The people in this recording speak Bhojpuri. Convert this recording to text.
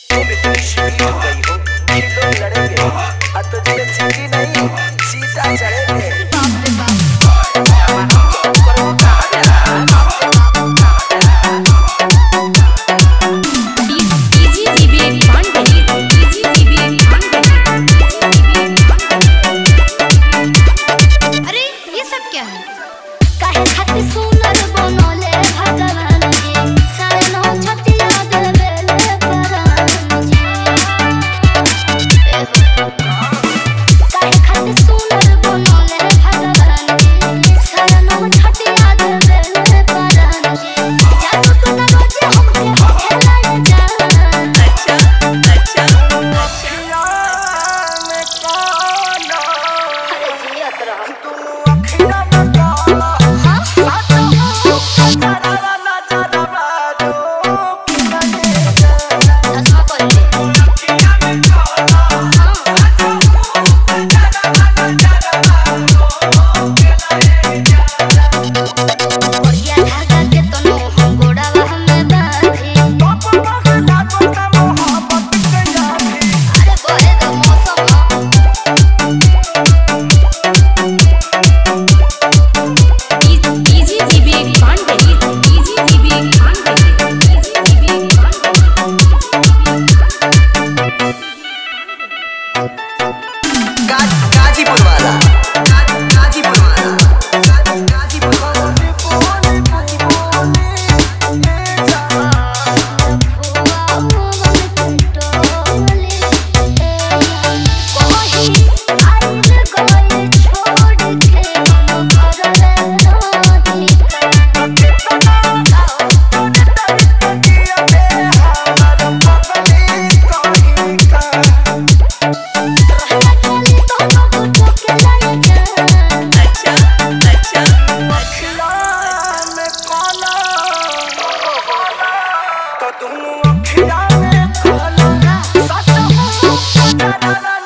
तुम इतनी शरीफ हो गई हो कि लोग लड़ेंगे और तुझ पे चिट्ठी नहीं सीता चढ़ेंगे। अरे ये सब क्या है? काहे खातिर सुनर बनले भगवान जी, शरणो छतिया देवेले परान जी। काहे खातिर सुनर बनले भगवान जी, शरणो छतिया देवेले परान जी। जादू तू न रोजे हमके खेलाए जा। अच्छा अच्छा अखियां में काला, अरे जियत रह। तुम अखियां में काला धसमा पड़े। बढ़िया धागा के तनो हम गोड़ावा हमें बांधी। अरे बहे द मौसम ह। गाजीपुर वाला गाजीपुर वाला गाजीपुर वाला अच्छा अच्छा अखियां में काला, तो तुम अखियां में काला, सच हो